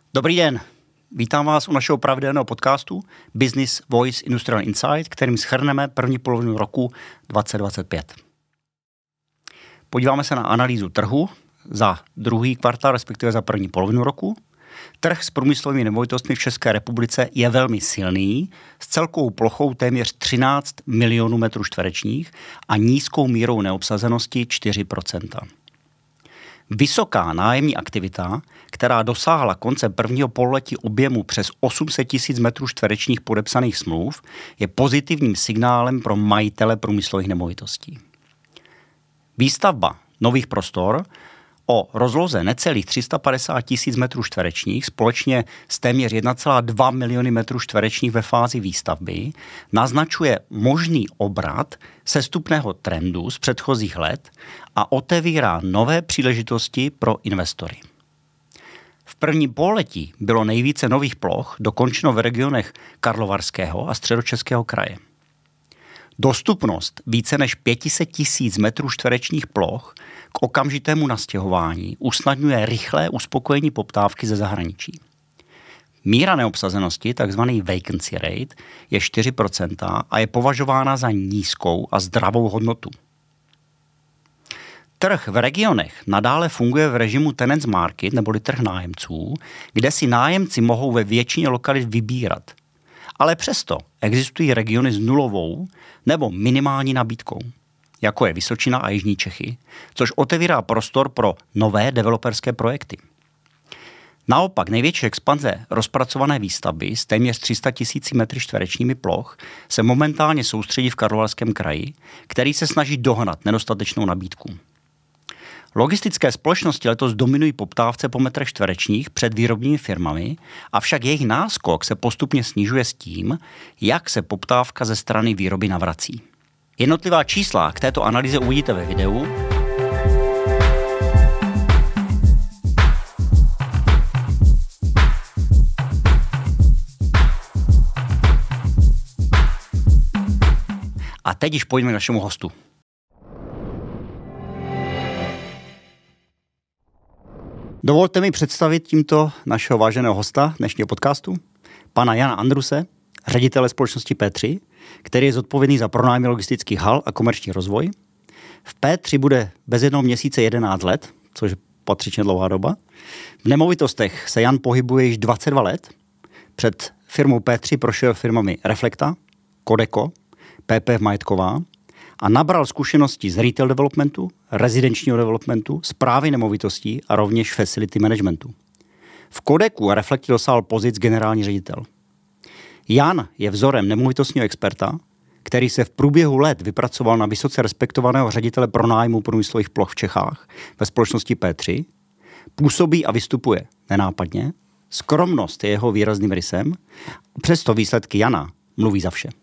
Dobrý den, vítám vás u našeho pravidelného podcastu Business Voice Industrial Insight, kterým shrneme první polovinu roku 2025. Podíváme se na analýzu trhu za druhý kvartál, respektive za první polovinu roku. Trh s průmyslovými nemovitostmi v České republice je velmi silný, s celkovou plochou téměř 13 milionů metrů čtverečních a nízkou mírou neobsazenosti 4%. Vysoká nájemní aktivita, která dosáhla koncem prvního pololetí objemu přes 800 000 metrů čtverečních podepsaných smluv, je pozitivním signálem pro majitele průmyslových nemovitostí. Výstavba nových prostor o rozloze necelých 350 000 metrů čtverečních společně s téměř 1,2 miliony metrů čtverečních ve fázi výstavby naznačuje možný obrat sestupného trendu z předchozích let a otevírá nové příležitosti pro investory. V prvním pololetí bylo nejvíce nových ploch dokončeno v regionech Karlovarského a Středočeského kraje. Dostupnost více než 500 000 metrů čtverečních ploch k okamžitému nastěhování usnadňuje rychlé uspokojení poptávky ze zahraničí. Míra neobsazenosti, takzvaný vacancy rate, je 4% a je považována za nízkou a zdravou hodnotu. Trh v regionech nadále funguje v režimu tenants market, neboli trh nájemců, kde si nájemci mohou ve většině lokalit vybírat. Ale přesto existují regiony s nulovou nebo minimální nabídkou, jako je Vysočina a Jižní Čechy, což otevírá prostor pro nové developerské projekty. Naopak největší expanze rozpracované výstavby s téměř 300 000 metry čtverečními ploch se momentálně soustředí v Karlovarském kraji, který se snaží dohnat nedostatečnou nabídku. Logistické společnosti letos dominují poptávce po metrech čtverečních před výrobními firmami, avšak jejich náskok se postupně snižuje s tím, jak se poptávka ze strany výroby navrací. Jednotlivá čísla k této analýze uvidíte ve videu. A teď již pojďme k našemu hostu. Dovolte mi představit tímto našeho váženého hosta dnešního podcastu, pana Jana Andruse, ředitele společnosti P3, který je zodpovědný za pronájmy logistických hal a komerční rozvoj. V P3 bude bez jednoho měsíce 11 let, což je patřičně dlouhá doba. V nemovitostech se Jan pohybuje již 22 let. Před firmou P3 prošel firmami Reflecta, Codeco, PPF Majetková a nabral zkušenosti z retail developmentu, rezidenčního developmentu, správy nemovitostí a rovněž facility managementu. V Codecu a Reflecti dosáhl pozic generální ředitel. Jan je vzorem nemovitostního experta, který se v průběhu let vypracoval na vysoce respektovaného ředitele pronájmu průmyslových ploch v Čechách ve společnosti P3, působí a vystupuje nenápadně, skromnost je jeho výrazným rysem, přesto výsledky Jana mluví za vše.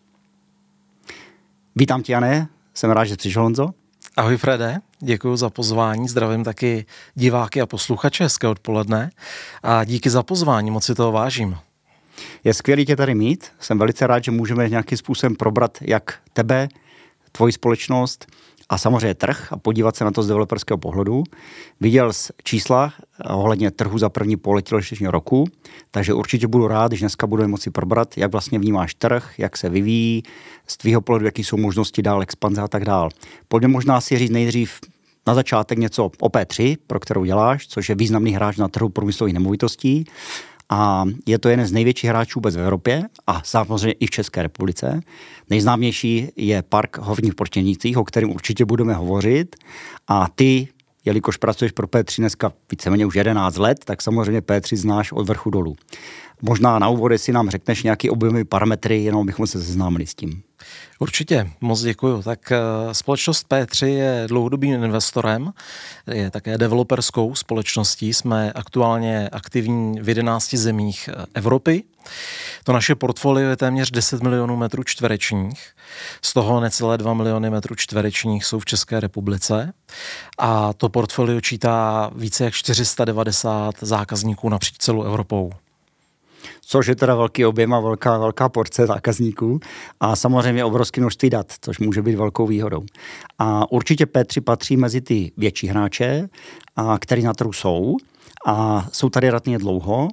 Vítám tě, Jane, jsem rád, že přišel, Honzo. Ahoj, Frede, děkuji za pozvání, zdravím taky diváky a posluchače, hezké odpoledne a díky za pozvání, moc si toho vážím. Je skvělý tě tady mít, jsem velice rád, že můžeme nějakým způsobem probrat jak tebe, tvoji společnost a samozřejmě trh a podívat se na to z developerského pohledu. Viděl jsi čísla ohledně trhu za první pololetí letošního roku, takže určitě budu rád, když dneska budeme moci probrat, jak vlastně vnímáš trh, jak se vyvíjí, z tvýho pohledu, jaký jsou možnosti dál, expanze a tak dál. Pojďme možná si říct nejdřív na začátek něco o P3, pro kterou děláš, což je významný hráč na trhu průmyslových nemovitostí. A je to jeden z největších hráčů vůbec v Evropě a samozřejmě i v České republice. Nejznámější je park Hovních Portěnicích, o kterém určitě budeme hovořit. A ty, jelikož pracuješ pro P3 dneska víceméně už 11 let, tak samozřejmě P3 znáš od vrchu dolů. Možná na úvod, si nám řekneš nějaký objemy parametry, jenom bychom se seznámili s tím. Určitě, moc děkuju. Tak společnost P3 je dlouhodobým investorem, je také developerskou společností. Jsme aktuálně aktivní v 11 zemích Evropy. To naše portfolio je téměř 10 milionů metrů čtverečních, z toho necelé 2 miliony metrů čtverečních jsou v České republice a to portfolio čítá více jak 490 zákazníků napříč celou Evropou. Což je teda velký objem a velká porce zákazníků a samozřejmě obrovské množství dat, což může být velkou výhodou. A určitě P3 patří mezi ty větší hráče, který na trhu jsou a jsou tady relativně dlouho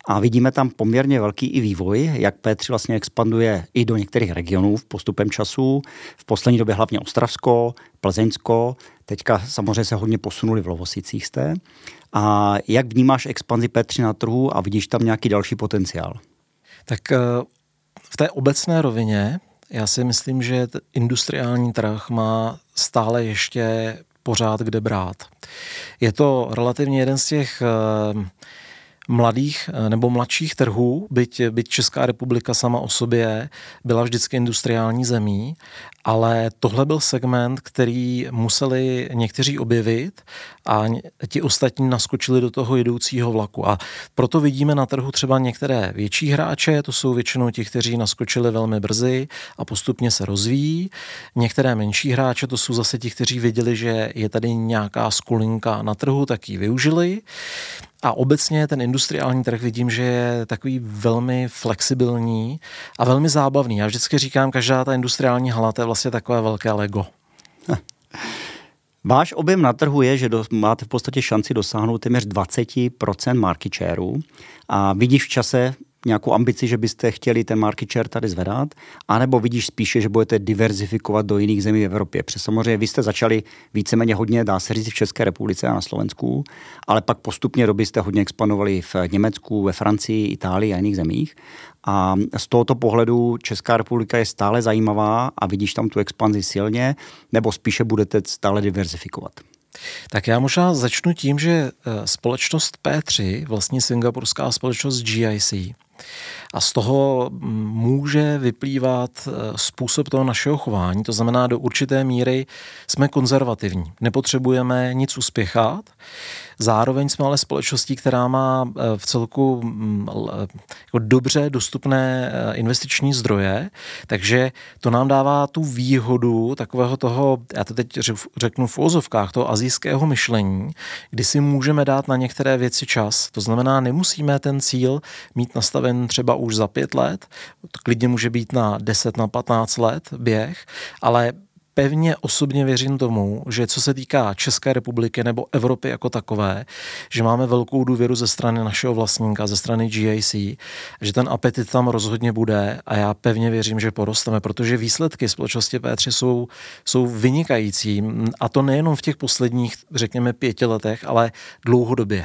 a vidíme tam poměrně velký i vývoj, jak P3 vlastně expanduje i do některých regionů v postupem času. V poslední době hlavně Ostravsko, Plzeňsko, teďka samozřejmě se hodně posunuli v Lovosicích jste. A jak vnímáš expanzi P3 na trhu a vidíš tam nějaký další potenciál? Tak v té obecné rovině já si myslím, že industriální trh má stále ještě pořád kde brát. Je to relativně jeden z těch mladých nebo mladších trhů, byť Česká republika sama o sobě byla vždycky industriální zemí, ale tohle byl segment, který museli někteří objevit a ti ostatní naskočili do toho jedoucího vlaku. A proto vidíme na trhu třeba některé větší hráče, to jsou většinou ti, kteří naskočili velmi brzy a postupně se rozvíjí. Některé menší hráče, to jsou zase ti, kteří viděli, že je tady nějaká skulinka na trhu, tak ji využili. A obecně ten industriální trh vidím, že je takový velmi flexibilní a velmi zábavný. Já vždycky říkám, každá ta industriální hala, to je vlastně takové velké Lego. Váš objem na trhu je, že máte v podstatě šanci dosáhnout téměř 20% market shareu a vidíš v čase nějakou ambici, že byste chtěli ten market share tady zvedat, anebo vidíš spíše, že budete diverzifikovat do jiných zemí v Evropě. Protože samozřejmě vy jste začali víceméně hodně, dá se říct, v České republice a na Slovensku, ale pak postupně doby jste hodně expandovali v Německu, ve Francii, Itálii a jiných zemích. A z tohoto pohledu Česká republika je stále zajímavá a vidíš tam tu expanzi silně, nebo spíše budete stále diverzifikovat? Tak já možná začnu tím, že společnost P3, vlastně singapurská společnost GIC, a z toho může vyplývat způsob toho našeho chování, to znamená, do určité míry jsme konzervativní. Nepotřebujeme nic uspěchat, zároveň jsme ale společností, která má v celku jako dobře dostupné investiční zdroje, takže to nám dává tu výhodu takového toho, já to teď řeknu v uvozovkách, toho asijského myšlení, kdy si můžeme dát na některé věci čas. To znamená, nemusíme ten cíl mít nastaven třeba už za 5 let, to klidně může být na 10, na 15 let běh, ale pevně osobně věřím tomu, že co se týká České republiky nebo Evropy jako takové, že máme velkou důvěru ze strany našeho vlastníka, ze strany GIC, že ten apetit tam rozhodně bude a já pevně věřím, že porosteme, protože výsledky společnosti P3 jsou vynikající a to nejenom v těch posledních, řekněme, 5 letech, ale dlouhodobě.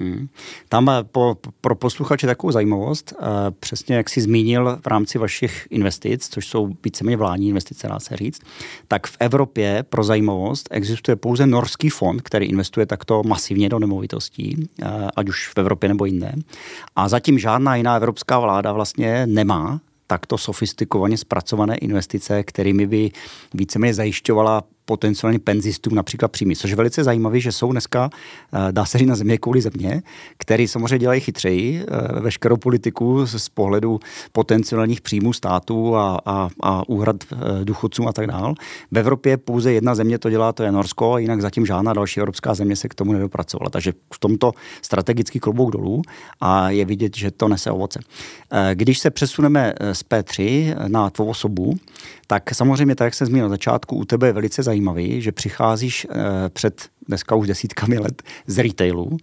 Tam pro posluchače takovou zajímavost, přesně jak jsi zmínil v rámci vašich investic, což jsou víceméně vládní investice, dá se říct, tak v Evropě pro zajímavost existuje pouze norský fond, který investuje takto masivně do nemovitostí, ať už v Evropě nebo jinde. A zatím žádná jiná evropská vláda vlastně nemá takto sofistikovaně zpracované investice, kterými by víceméně zajišťovala potenciálně penzistům například příjmy. Což je velice zajímavé, že jsou dneska, dá se říct, na země kouli země, který samozřejmě dělají chytřeji veškerou politiku z pohledu potenciálních příjmů státu a úhrad důchodcům a tak dál. V Evropě pouze jedna země to dělá, to je Norsko, a jinak zatím žádná další evropská země se k tomu nedopracovala. Takže v tomto strategický klobouk dolů a je vidět, že to nese ovoce. Když se přesuneme z P3 na tvou osobu, tak samozřejmě, tak jak jsem zmínil na začátku, u tebe je velice zajímavý, že přicházíš před dneska už desítkami let z retailu,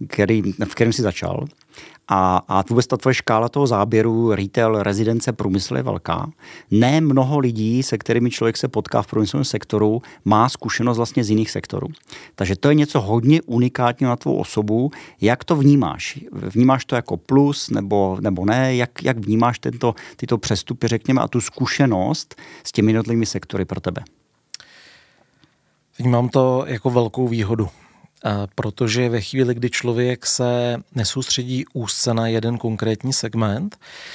v kterém jsi začal. A vůbec ta tvoje škála toho záběru, retail, rezidence, průmysl je velká. Ne mnoho lidí, se kterými člověk se potká v průmyslovém sektoru, má zkušenost vlastně z jiných sektorů. Takže to je něco hodně unikátního na tvou osobu. Jak to vnímáš? Vnímáš to jako plus nebo ne? Jak vnímáš tyto přestupy, řekněme, a tu zkušenost s těmi jednotlivými sektory pro tebe? Vnímám to jako velkou výhodu. Protože ve chvíli, kdy člověk se nesoustředí úzce na jeden konkrétní segment,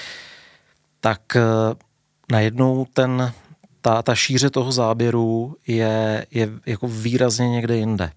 tak najednou ta šíře toho záběru je jako výrazně někde jinde.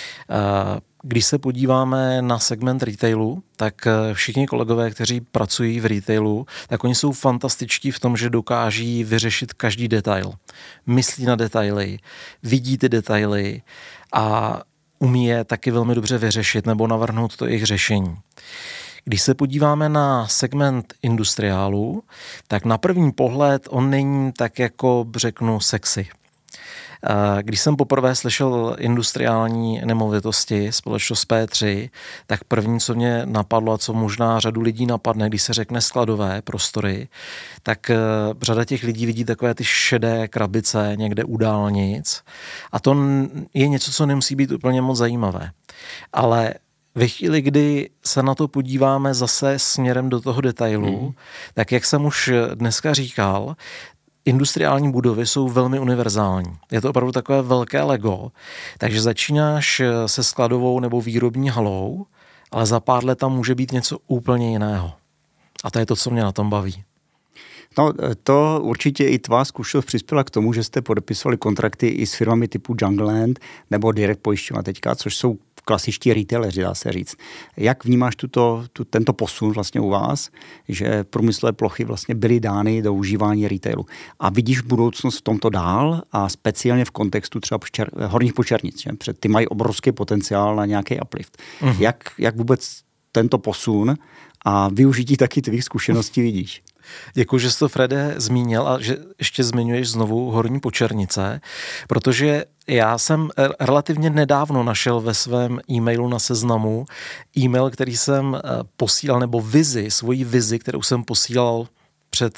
Když se podíváme na segment retailu, tak všichni kolegové, kteří pracují v retailu, tak oni jsou fantastičtí v tom, že dokáží vyřešit každý detail. Myslí na detaily, vidí ty detaily a umí je taky velmi dobře vyřešit nebo navrhnout to jejich řešení. Když se podíváme na segment industriálu, tak na první pohled on není tak jako řeknu sexy. Když jsem poprvé slyšel industriální nemovitosti, společnost P3, tak první, co mě napadlo a co možná řadu lidí napadne, když se řekne skladové prostory, tak řada těch lidí vidí takové ty šedé krabice někde u dálnic a to je něco, co nemusí být úplně moc zajímavé. Ale ve chvíli, kdy se na to podíváme zase směrem do toho detailu, tak jak jsem už dneska říkal, industriální budovy jsou velmi univerzální. Je to opravdu takové velké Lego, takže začínáš se skladovou nebo výrobní halou, ale za pár let tam může být něco úplně jiného. A to je to, co mě na tom baví. No, to určitě i tvá zkušenost přispěla k tomu, že jste podepisovali kontrakty i s firmami typu Jungleland nebo Direct Pojišťovna teďka, což jsou klasičtí retaileri, dá se říct. Jak vnímáš tento posun vlastně u vás, že průmyslové plochy vlastně byly dány do užívání retailu? A vidíš budoucnost v tomto dál a speciálně v kontextu třeba Horních Počernic, že? Ty mají obrovský potenciál na nějaký uplift. Jak vůbec tento posun a využití taky tvých zkušeností vidíš? Děkuji, že jsi to, Frede, zmínil a že ještě zmiňuješ znovu Horní Počernice, protože já jsem relativně nedávno našel ve svém e-mailu na Seznamu e-mail, který jsem posílal, nebo svoji vizi, kterou jsem posílal před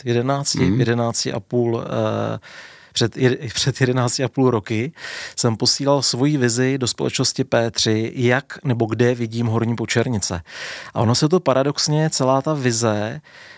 11,5 roky jsem posílal svoji vizi do společnosti P3, jak nebo kde vidím Horní Počernice. A ono se to paradoxně, celá ta vize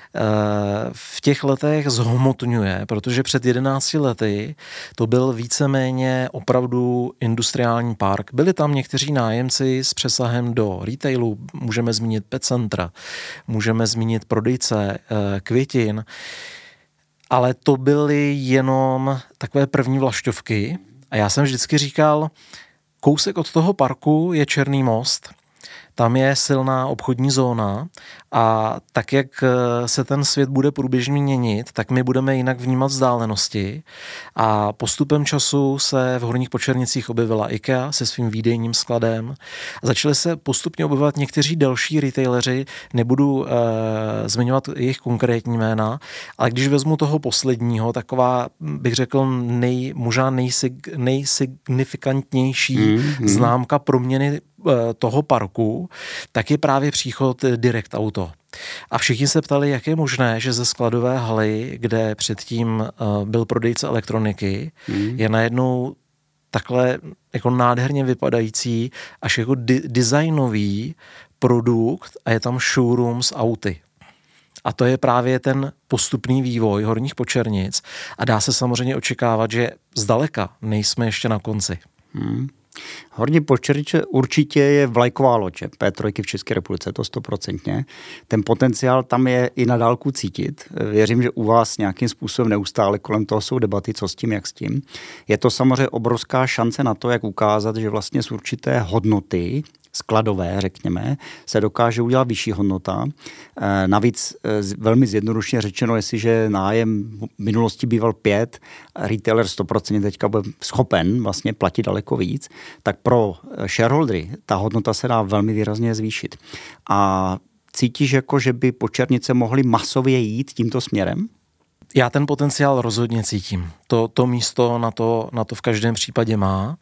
v těch letech zhmotňuje, protože před 11 lety to byl víceméně opravdu industriální park. Byli tam někteří nájemci s přesahem do retailu, můžeme zmínit pet centra, můžeme zmínit prodejce květin, ale to byly jenom takové první vlašťovky a já jsem vždycky říkal, kousek od toho parku je Černý most, tam je silná obchodní zóna a tak, jak se ten svět bude průběžně měnit, tak my budeme jinak vnímat vzdálenosti a postupem času se v Horních Počernicích objevila IKEA se svým výdejním skladem a začaly se postupně objevovat někteří další retaileři, nebudu zmiňovat jejich konkrétní jména, ale když vezmu toho posledního, taková, bych řekl, možná nejsignifikantnější známka proměny toho parku, tak je právě příchod Direct Auto. A všichni se ptali, jak je možné, že ze skladové haly, kde předtím byl prodejce elektroniky, je najednou takhle jako nádherně vypadající až jako designový produkt a je tam showroom s auty. A to je právě ten postupný vývoj Horních Počernic a dá se samozřejmě očekávat, že zdaleka nejsme ještě na konci. Horní Počernice určitě je vlajková loď P3 v České republice, to 100%. Ten potenciál tam je i na dálku cítit. Věřím, že u vás nějakým způsobem neustále kolem toho jsou debaty, co s tím, jak s tím. Je to samozřejmě obrovská šance na to, jak ukázat, že vlastně z určité hodnoty skladové, řekněme, se dokáže udělat vyšší hodnota. Navíc velmi zjednodušeně řečeno, jestliže nájem v minulosti býval 5, retailer 100% teďka bude schopen vlastně platit daleko víc, tak pro shareholdery ta hodnota se dá velmi výrazně zvýšit. A cítíš, jako, že by Počernice mohly masově jít tímto směrem? Já ten potenciál rozhodně cítím. To místo na to v každém případě má.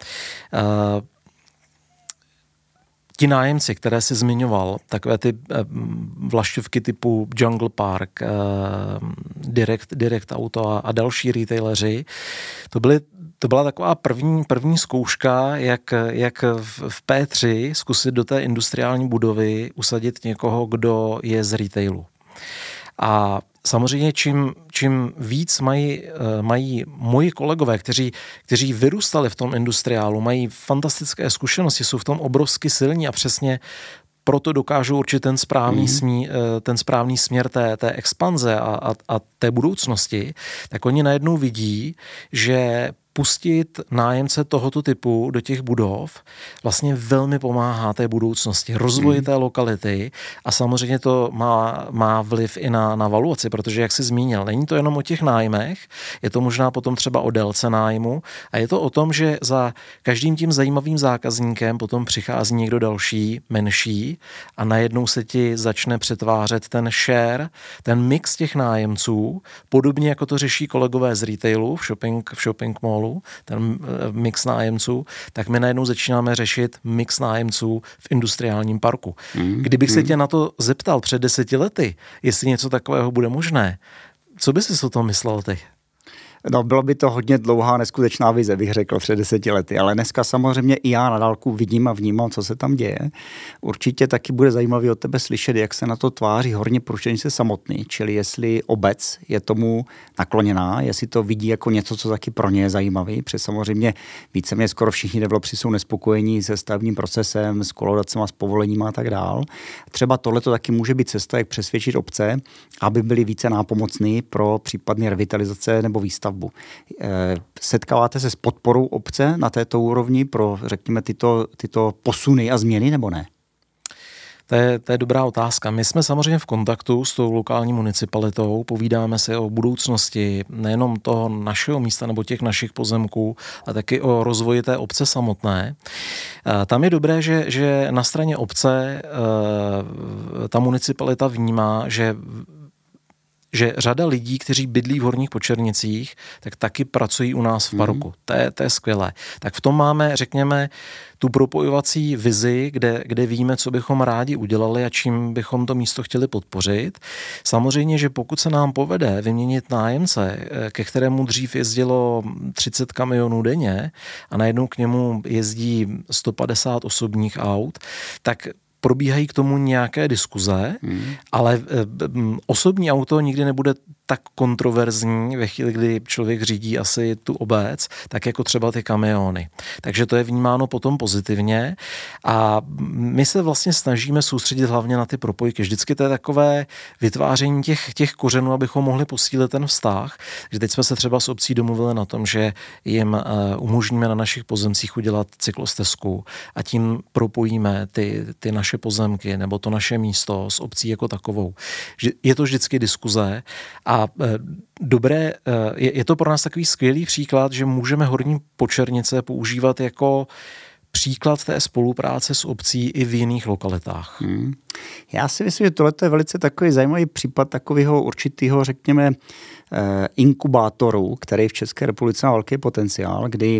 Ti nájemci, které jsi zmiňoval, takové ty vlašťovky typu Jungle Park, Direct Auto a další retaileři, to byla taková první zkouška, jak v P3 zkusit do té industriální budovy usadit někoho, kdo je z retailu. A samozřejmě čím víc mají moji kolegové, kteří vyrůstali v tom industriálu, mají fantastické zkušenosti, jsou v tom obrovsky silní a přesně proto dokážou určit ten správný směr té expanze a té budoucnosti, tak oni najednou vidí, že pustit nájemce tohoto typu do těch budov vlastně velmi pomáhá té budoucnosti, rozvoji té lokality a samozřejmě to má vliv i na valuaci, protože jak jsi zmínil, není to jenom o těch nájmech, je to možná potom třeba o délce nájmu a je to o tom, že za každým tím zajímavým zákazníkem potom přichází někdo další, menší a najednou se ti začne přetvářet ten share, ten mix těch nájemců, podobně jako to řeší kolegové z retailu v shopping mallu, pomalu, ten mix nájemců, tak my najednou začínáme řešit mix nájemců v industriálním parku. Kdybych se tě na to zeptal před 10 lety, jestli něco takového bude možné, co bys si o tom myslel ty? No, bylo by to hodně dlouhá neskutečná vize, bych řekl, před 10 lety, ale dneska samozřejmě i já na dálku vidím a vnímám, co se tam děje. Určitě taky bude zajímavý od tebe slyšet, jak se na to tváří horní poručenice samotný, čili jestli obec je tomu nakloněná, jestli to vidí jako něco, co taky pro ně je zajímavý, protože samozřejmě víceméně skoro všichni developři jsou nespokojení se stavebním procesem, s kolaudací, s povolením a tak dál. Třeba tohle to taky může být cesta, jak přesvědčit obce, aby byly více nápomocný pro případné revitalizace nebo výstavbu. Setkáváte se s podporou obce na této úrovni pro, řekněme, tyto posuny a změny, nebo ne? To je dobrá otázka. My jsme samozřejmě v kontaktu s tou lokální municipalitou, povídáme se o budoucnosti nejenom toho našeho místa nebo těch našich pozemků, a taky o rozvoji té obce samotné. Tam je dobré, že na straně obce ta municipalita vnímá, že řada lidí, kteří bydlí v Horních Počernicích, tak taky pracují u nás v parku. To je skvělé. Tak v tom máme, řekněme, tu propojovací vizi, kde víme, co bychom rádi udělali a čím bychom to místo chtěli podpořit. Samozřejmě, že pokud se nám povede vyměnit nájemce, ke kterému dřív jezdilo 30 kamionů denně a najednou k němu jezdí 150 osobních aut, tak probíhají k tomu nějaké diskuze, ale osobní auto nikdy nebude tak kontroverzní ve chvíli, kdy člověk řídí asi tu obec, tak jako třeba ty kamiony. Takže to je vnímáno potom pozitivně a my se vlastně snažíme soustředit hlavně na ty propojky. Vždycky to je takové vytváření těch kořenů, abychom mohli posílit ten vztah. Že teď jsme se třeba s obcí domluvili na tom, že jim umožníme na našich pozemcích udělat cyklostezku a tím propojíme ty naše pozemky nebo to naše místo s obcí jako takovou. Je to vždycky diskuze a dobré, je to pro nás takový skvělý příklad, že můžeme Horní Počernice používat jako příklad té spolupráce s obcí i v jiných lokalitách. Já si myslím, že tohle je velice takový zajímavý případ takového určitého, řekněme, inkubátoru, který v České republice má velký potenciál, kdy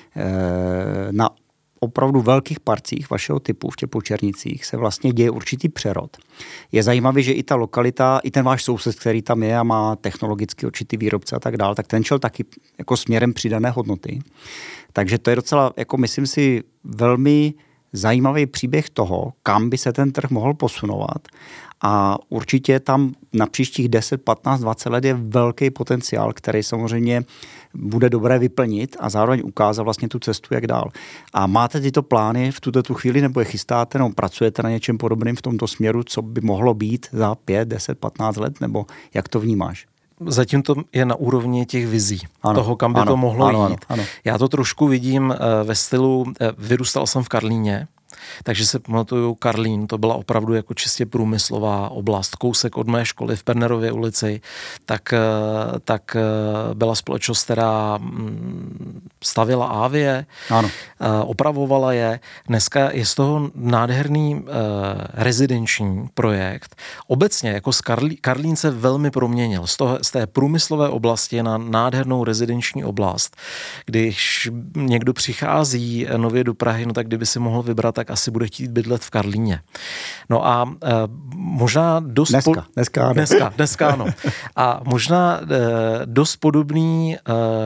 na opravdu velkých parcích vašeho typu v těch Počernicích se vlastně děje určitý přerod. Je zajímavé, že i ta lokalita, i ten váš soused, který tam je a má technologicky určitý výrobce a tak dál, tak ten šel taky jako směrem přidané hodnoty. Takže to je docela, jako myslím si, velmi zajímavý příběh toho, kam by se ten trh mohl posunovat. A určitě tam na příštích 10, 15, 20 let je velký potenciál, který samozřejmě bude dobré vyplnit a zároveň ukázat vlastně tu cestu, jak dál. A máte tyto plány v tuto chvíli, nebo je chystáte, nebo pracujete na něčem podobným v tomto směru, co by mohlo být za 5, 10, 15 let, nebo jak to vnímáš? Zatím to je na úrovni těch vizí, toho, kam by to mohlo jít. Ano. Já to trošku vidím ve stylu, vyrůstal jsem v Karlíně, takže se pamatuju, Karlín, to byla opravdu jako čistě průmyslová oblast. Kousek od mé školy v Pernerově ulici, tak byla společnost, která stavěla Avie, opravovala je. Dneska je z toho nádherný rezidenční projekt. Obecně jako Karlín se velmi proměnil. Z té průmyslové oblasti na nádhernou rezidenční oblast. Když někdo přichází nově do Prahy, no tak kdyby si mohl vybrat, tak asi bude chtít bydlet v Karlíně. No a možná dost... Dneska ano. A možná dost podobný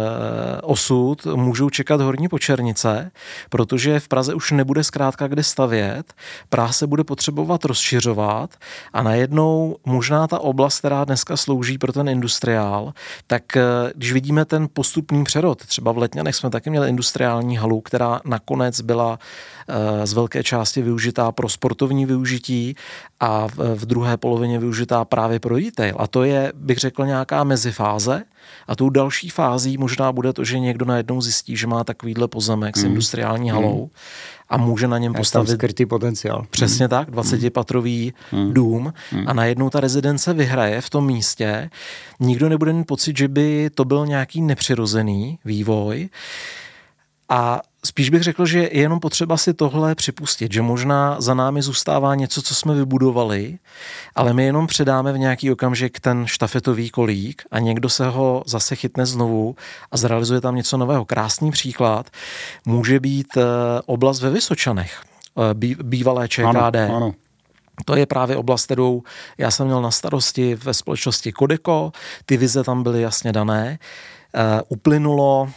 osud můžou čekat Horní Počernice, protože v Praze už nebude zkrátka kde stavět, Praha se bude potřebovat rozšiřovat a najednou možná ta oblast, která dneska slouží pro ten industriál, tak když vidíme ten postupný přerod, třeba v Letňanech jsme taky měli industriální halu, která nakonec byla z velké části využitá pro sportovní využití a v druhé polovině využitá právě pro retail. A to je, bych řekl, nějaká mezifáze. A tou další fází možná bude to, že někdo najednou zjistí, že má takovýhle pozemek s industriální halou a může na něm postavit skrytý potenciál. Přesně tak, 20patrový dům a najednou ta rezidence vyhraje v tom místě. Nikdo nebude mít pocit, že by to byl nějaký nepřirozený vývoj. A Spíš bych řekl, že je jenom potřeba si tohle připustit, že možná za námi zůstává něco, co jsme vybudovali, ale my jenom předáme v nějaký okamžik ten štafetový kolík a někdo se ho zase chytne znovu a zrealizuje tam něco nového. Krásný příklad může být oblast ve Vysočanech, bývalé ČKD. Ano. To je právě oblast, kterou já jsem měl na starosti ve společnosti Codeco. Ty vize tam byly jasně dané. Uplynulo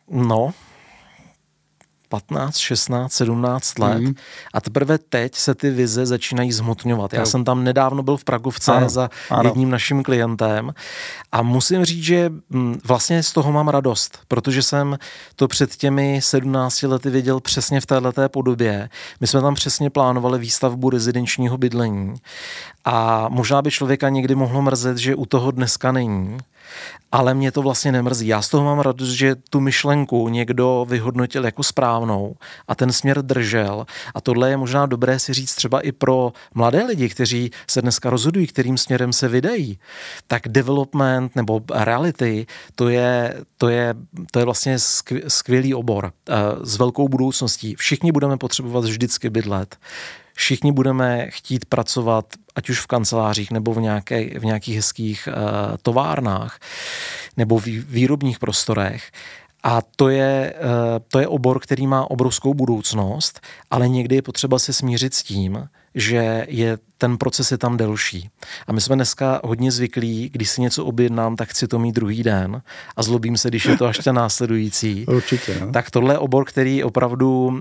15, 16, 17 let a teprve teď se ty vize začínají zhmotňovat. Já jsem tam nedávno byl v Pragovce za jedním naším klientem a musím říct, že vlastně z toho mám radost, protože jsem to před těmi 17 lety viděl přesně v téhleté podobě. My jsme tam přesně plánovali výstavbu rezidenčního bydlení a možná by člověka někdy mohlo mrzet, že u toho dneska není. Ale mě to vlastně nemrzí. Já z toho mám radost, že tu myšlenku někdo vyhodnotil jako správnou a ten směr držel. A tohle je možná dobré si říct třeba i pro mladé lidi, kteří se dneska rozhodují, kterým směrem se vydají. Tak development nebo reality, to je vlastně skvělý obor s velkou budoucností. Všichni budeme potřebovat vždycky bydlet. Všichni budeme chtít pracovat, ať už v kancelářích, nebo v nějakých hezkých továrnách, nebo v výrobních prostorech. A to je obor, který má obrovskou budoucnost, ale někdy je potřeba se smířit s tím, že ten proces je tam delší. A my jsme dneska hodně zvyklí, když si něco objednám, tak chci to mít druhý den a zlobím se, když je to až ten následující. Určitě, no. Tak tohle je obor, který opravdu,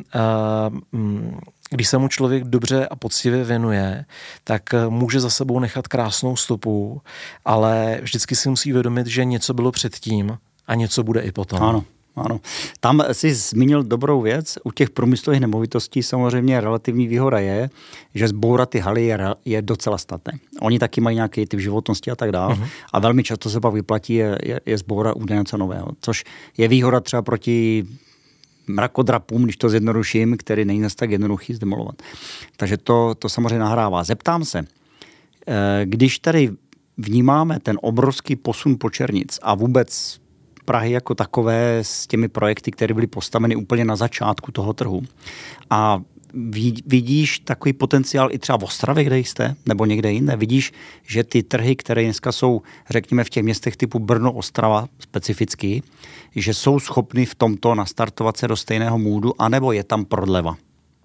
když se mu člověk dobře a poctivě věnuje, tak může za sebou nechat krásnou stopu, ale vždycky si musí uvědomit, že něco bylo předtím a něco bude i potom. Ano. Tam jsi zmínil dobrou věc. U těch průmyslových nemovitostí samozřejmě relativní výhoda je, že zbourat ty haly je docela statné. Oni taky mají nějaký typ životnosti a tak dále. A velmi často se pak vyplatí je zbourat úplně něco nového. Což je výhoda třeba proti mrakodrapům, když to zjednoduším, který není tak jednoduchý zdemolovat. Takže to samozřejmě nahrává. Zeptám se, když tady vnímáme ten obrovský posun Počernic a vůbec Prahy jako takové s těmi projekty, které byly postaveny úplně na začátku toho trhu. A vidíš takový potenciál i třeba v Ostravě, kde jste, nebo někde jinde? Vidíš, že ty trhy, které dneska jsou, řekněme, v těch městech typu Brno, Ostrava specificky, že jsou schopny v tomto nastartovat se do stejného můdu, anebo je tam prodleva?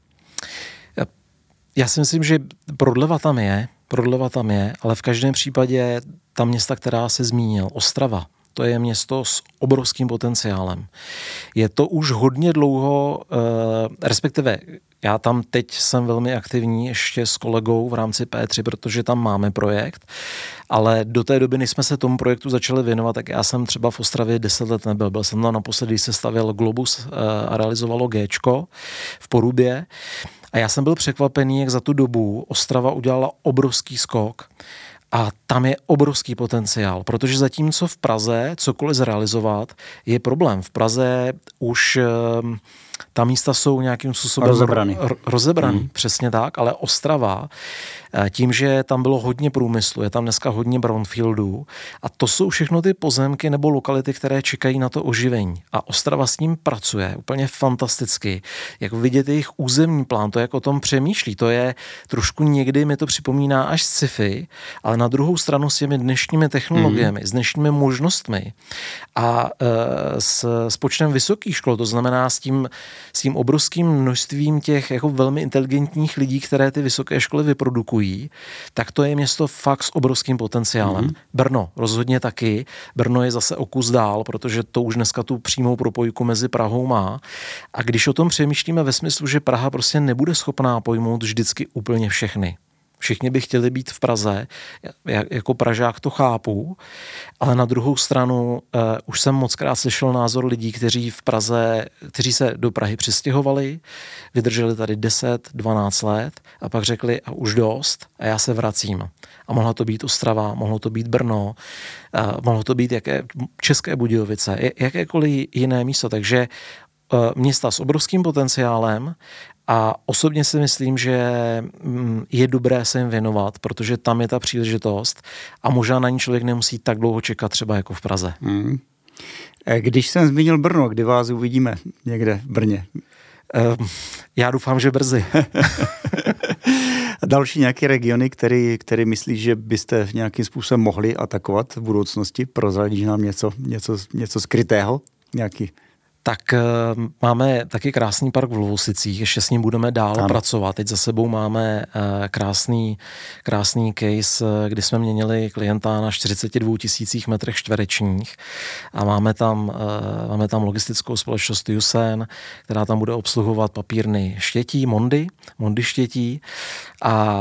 Já si myslím, že prodleva tam je, ale v každém případě ta města, která se zmínil, Ostrava, to je město s obrovským potenciálem. Je to už hodně dlouho, respektive já tam teď jsem velmi aktivní ještě s kolegou v rámci P3, protože tam máme projekt, ale do té doby, než jsme se tomu projektu začali věnovat, tak já jsem třeba v Ostravě 10 let nebyl. Byl jsem tam naposledy, když se stavěl Globus a realizovalo Géčko v Porubě. A já jsem byl překvapený, jak za tu dobu Ostrava udělala obrovský skok. A tam je obrovský potenciál, protože zatímco v Praze cokoliv zrealizovat je problém. V Praze už ta místa jsou nějakým způsobem rozebraný. Přesně tak, ale Ostrava, tím, že tam bylo hodně průmyslu, je tam dneska hodně brownfieldů a to jsou všechno ty pozemky nebo lokality, které čekají na to oživení. A Ostrava s ním pracuje úplně fantasticky. Jak vidět jejich územní plán, to jak o tom přemýšlí, to je trošku někdy, mi to připomíná až sci-fi, ale na druhou stranu s těmi dnešními technologiemi, s dnešními možnostmi a s počtem vysokých škol, to znamená s tím obrovským množstvím těch jako velmi inteligentních lidí, které ty vysoké školy vyprodukují, tak to je město fakt s obrovským potenciálem. Brno rozhodně taky. Brno je zase o kus dál, protože to už dneska tu přímou propojku mezi Prahou má. A když o tom přemýšlíme ve smyslu, že Praha prostě nebude schopná pojmout vždycky úplně všechny. Všichni by chtěli být v Praze, jako Pražák to chápu, ale na druhou stranu už jsem mockrát slyšel názor lidí, kteří se do Prahy přistěhovali, vydrželi tady 10-12 let a pak řekli a už dost a já se vracím. A mohla to být Ostrava, mohlo to být Brno, mohlo to být České Budějovice, jakékoliv jiné místo. Takže města s obrovským potenciálem a osobně si myslím, že je dobré se jim věnovat, protože tam je ta příležitost a možná na ní člověk nemusí tak dlouho čekat třeba jako v Praze. Když jsem zmínil Brno, kdy vás uvidíme někde v Brně? Já doufám, že brzy. Další nějaké regiony, který myslíš, že byste nějakým způsobem mohli atakovat v budoucnosti? Prozradíš nám něco skrytého? Nějaký? Tak máme taky krásný park v Lovosicích, ještě s ním budeme dál pracovat. Teď za sebou máme krásný case, kdy jsme měnili klienta na 42 000 metrech čtverečních a máme tam logistickou společnost Tusen, která tam bude obsluhovat papírny Štětí, Mondy Štětí a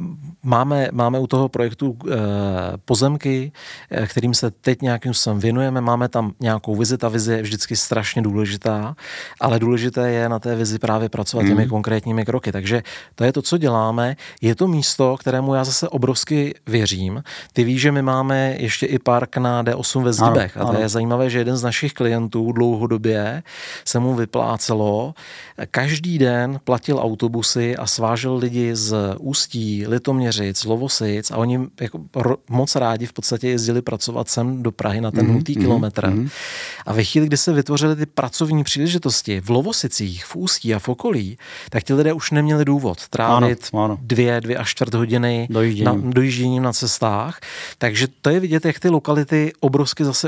máme u toho projektu pozemky, kterým se teď nějakým způsobem věnujeme. Máme tam nějakou vizi, ta vize je vždycky strašně důležitá, ale důležité je na té vizi právě pracovat těmi konkrétními kroky. Takže to je to, co děláme. Je to místo, kterému já zase obrovsky věřím. Ty víš, že my máme ještě i park na D8 ve Zdibech. A to je zajímavé, že jeden z našich klientů dlouhodobě se mu vyplácelo. Každý den platil autobusy a svážel lidi z Ústí, Litoměřic, Lovosic a oni jako moc rádi v podstatě jezdili pracovat sem do Prahy na ten 0. kilometr. A ve chvíli, kdy se vytvořily ty pracovní příležitosti v Lovosicích, v Ústí a v okolí, tak ti lidé už neměli důvod trávit 2 až čtvrt hodiny dojížděním na cestách. Takže to je vidět, jak ty lokality obrovsky zase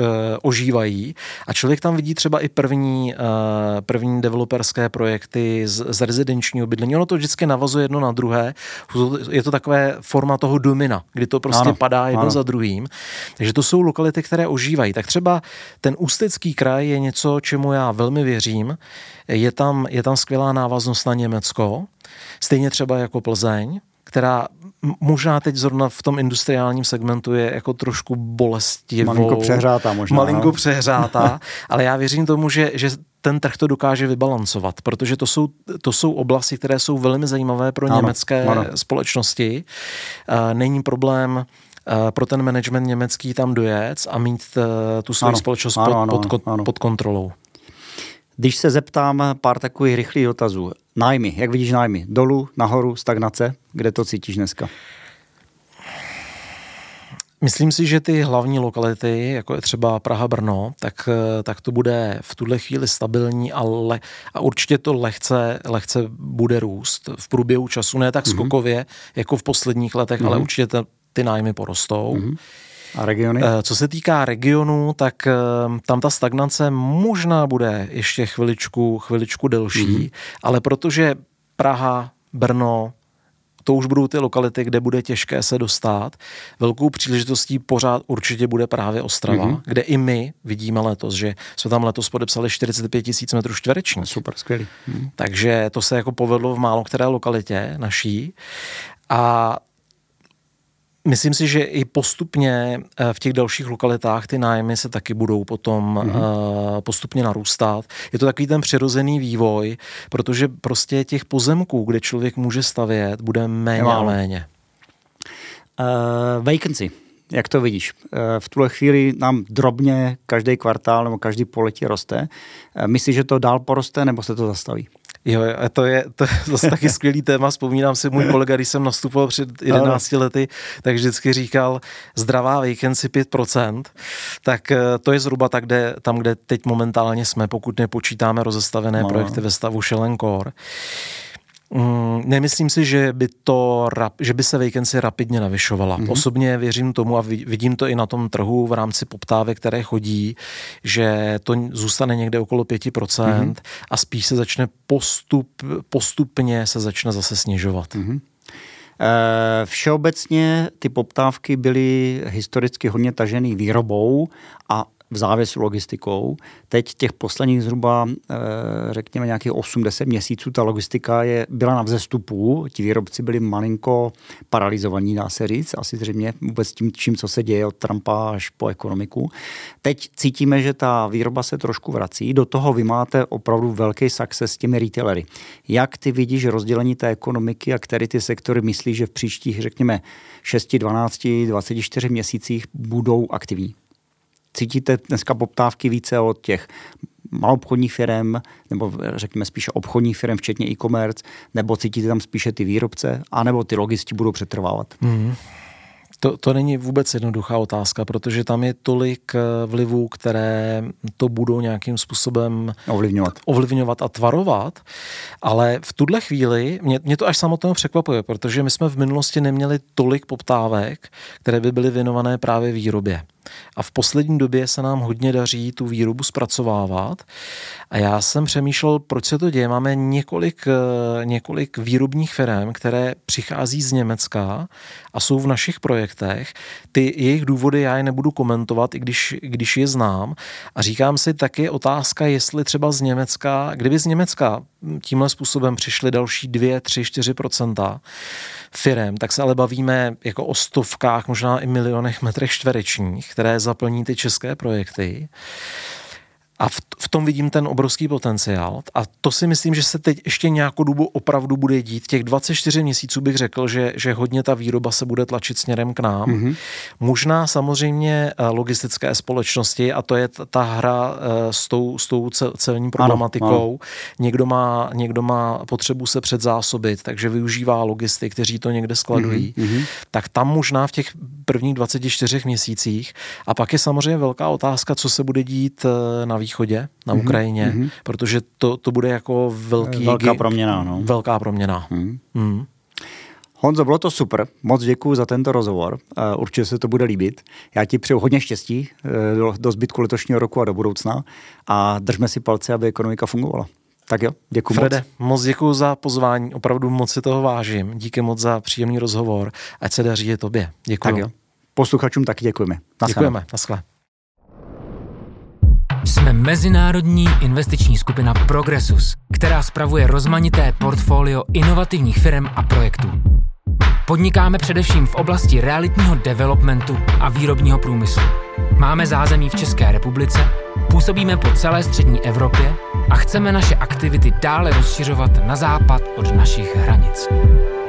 ožívají a člověk tam vidí třeba i první developerské projekty z rezidenčního bydlení. Ono to vždycky navazuje jedno na druhé. Je to takové forma toho domina, kdy to prostě padá jedno za druhým. Takže to jsou lokality, které ožívají. Tak třeba ten Ústecký kraj je něco, čemu já velmi věřím. Je tam skvělá návaznost na Německo, stejně třeba jako Plzeň, která možná teď zrovna v tom industriálním segmentu je jako trošku bolestivou. Malinko přehřátá, ale já věřím tomu, že ten trh to dokáže vybalancovat, protože to jsou oblasti, které jsou velmi zajímavé pro německé společnosti. Není problém pro ten management německý tam dojet a mít tu svou společnost pod kontrolou. Když se zeptám pár takových rychlých dotazů. Nájmy, jak vidíš nájmy? Dolů, nahoru, stagnace? Kde to cítíš dneska? Myslím si, že ty hlavní lokality, jako je třeba Praha, Brno, tak to bude v tuhle chvíli stabilní, a určitě to lehce bude růst v průběhu času, ne tak skokově, jako v posledních letech, ale určitě ty nájmy porostou. A regiony? Co se týká regionu, tak tam ta stagnace možná bude ještě chviličku delší, ale protože Praha, Brno, to už budou ty lokality, kde bude těžké se dostat. Velkou příležitostí pořád určitě bude právě Ostrava, kde i my vidíme letos, že jsme tam letos podepsali 45 000 metrů čtverečních. Super, skvělý. Takže to se jako povedlo v málo které lokalitě naší. A myslím si, že i postupně v těch dalších lokalitách ty nájmy se taky budou potom postupně narůstat. Je to takový ten přirozený vývoj, protože prostě těch pozemků, kde člověk může stavět, bude méně a méně. Vacancy, jak to vidíš? V tuhle chvíli nám drobně každý kvartál nebo každý pololetí roste. Myslíš, že to dál poroste nebo se to zastaví? Jo, a to je zase taky skvělý téma. Vzpomínám si, můj kolega, když jsem nastupoval před 11 lety, tak vždycky říkal zdravá vacancy 5%, tak to je zhruba tam, kde teď momentálně jsme, pokud nepočítáme rozestavené projekty ve stavu Shell & Core. Nemyslím si, že by se vacancy rapidně navyšovala. Osobně věřím tomu a vidím to i na tom trhu v rámci poptávek, které chodí, že to zůstane někde okolo 5% a spíš se začne postupně se začne zase snižovat. Všeobecně ty poptávky byly historicky hodně tažený výrobou a v závěsu logistikou. Teď těch posledních zhruba, řekněme, nějakých 8-10 měsíců ta logistika byla na vzestupu. Ti výrobci byli malinko paralizovaní, dá se říct, asi zřejmě vůbec tím, co se děje od Trumpa až po ekonomiku. Teď cítíme, že ta výroba se trošku vrací. Do toho vy máte opravdu velký success s těmi retailery. Jak ty vidíš rozdělení té ekonomiky a které ty sektory myslíš, že v příštích, řekněme, 6, 12, 24 měsících budou aktivní? Cítíte dneska poptávky více od těch maloobchodních firem, nebo řekněme spíše obchodních firem, včetně e-commerce, nebo cítíte tam spíše ty výrobce, anebo ty logisti budou přetrvávat? To není vůbec jednoduchá otázka, protože tam je tolik vlivů, které to budou nějakým způsobem ovlivňovat a tvarovat, ale v tuhle chvíli mě to až samotného překvapuje, protože my jsme v minulosti neměli tolik poptávek, které by byly věnované právě výrobě. A v poslední době se nám hodně daří tu výrobu zpracovávat a já jsem přemýšlel, proč se to děje. Máme několik výrobních firm, které přichází z Německa a jsou v našich projektech. Ty jejich důvody já je nebudu komentovat, i když je znám. A říkám si, tak je otázka, jestli třeba z Německa, kdyby z Německa tímhle způsobem přišly další 2, 3, 4% firem, tak se ale bavíme jako o stovkách, možná i milionech metrech čtverečních, které zaplní ty české projekty. A v tom vidím ten obrovský potenciál. A to si myslím, že se teď ještě nějakou dobu opravdu bude dít. Těch 24 měsíců bych řekl, že hodně ta výroba se bude tlačit směrem k nám. Mm-hmm. Možná samozřejmě logistické společnosti, a to je ta hra s tou celní problematikou. Ano. Někdo má potřebu se předzásobit, takže využívá logisty, kteří to někde skladují. Mm-hmm. Tak tam možná v těch prvních 24 měsících. A pak je samozřejmě velká otázka, co se bude dít na východě, na Ukrajině, protože to bude jako velká proměna. No. Velká proměna. Honzo, bylo to super. Moc děkuju za tento rozhovor. Určitě se to bude líbit. Já ti přeju hodně štěstí do zbytku letošního roku a do budoucna a držme si palce, aby ekonomika fungovala. Tak jo, děkuju Frede, moc děkuju za pozvání, opravdu moc si toho vážím. Díky moc za příjemný rozhovor. Ať se daří je tobě. Děkuju. Tak jo. Posluchačům taky děkujeme. Děkujeme. Naschle. Jsme mezinárodní investiční skupina Progressus, která spravuje rozmanité portfolio inovativních firem a projektů. Podnikáme především v oblasti realitního developmentu a výrobního průmyslu. Máme zázemí v České republice, působíme po celé střední Evropě a chceme naše aktivity dále rozšiřovat na západ od našich hranic.